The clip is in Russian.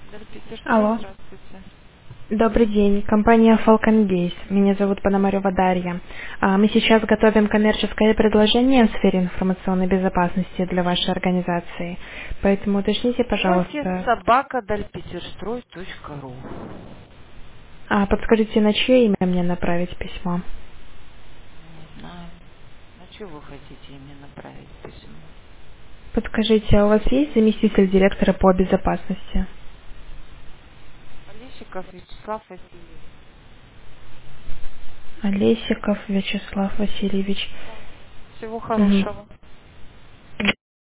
Дальпетерстрой, Алло. здравствуйте. Добрый день. Компания Falcon Gaze. Меня зовут Пономарева Дарья. Мы сейчас готовим коммерческое предложение в сфере информационной безопасности для вашей организации. Поэтому уточните, Офис пожалуйста, собака дальпетерстрой.ру. подскажите, на чье имя мне направить письмо? Не знаю. На что вы хотите мне направить письмо? Подскажите, а у вас есть заместитель директора по безопасности? Олесиков Вячеслав Васильевич. Олесиков Вячеслав Васильевич. Да. Всего Мгм. хорошего.